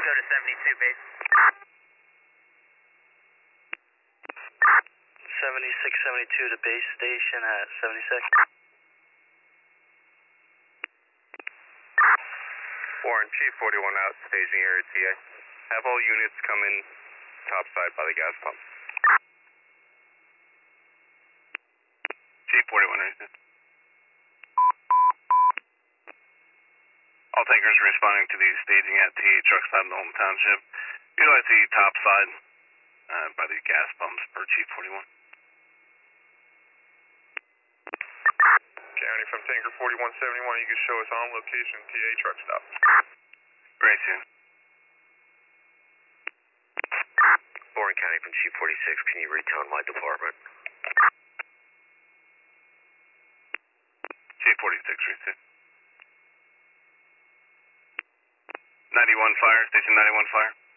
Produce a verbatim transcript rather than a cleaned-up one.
go to seventy-two base. seventy-six seventy-two to base station at seventy-six. Warren, Chief forty-one out, staging area T A. Have all units come in topside by the gas pump. Chief forty-one, right there. All tankers responding to the staging at T A truck stop in the home township. Utilize the top side uh, by the gas pumps per Chief forty-one. County from Tanker forty-one seventy-one, you can show us on location T A truck stop. Right, soon. Warren County from Chief forty-six, can you retone my department? Chief forty-six, right there. ninety-one fire, station ninety-one fire.